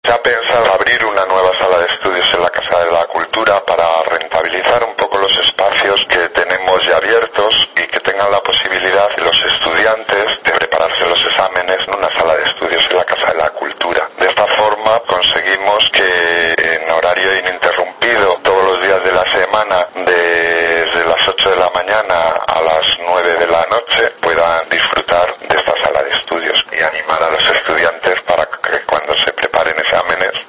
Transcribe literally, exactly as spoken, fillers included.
Se ha pensado abrir una nueva sala de estudios en la Casa de la Cultura para rentabilizar un poco los espacios que tenemos ya abiertos y que tengan la posibilidad de los estudiantes de prepararse los exámenes en una sala de estudios en la Casa de la Cultura. De esta forma conseguimos que en horario ininterrumpido todos los días de la semana, desde las ocho de la mañana a las nueve de la noche, puedan disfrutar de esta sala de estudios y animar a los estudiantes para que cuando se preparen exámenes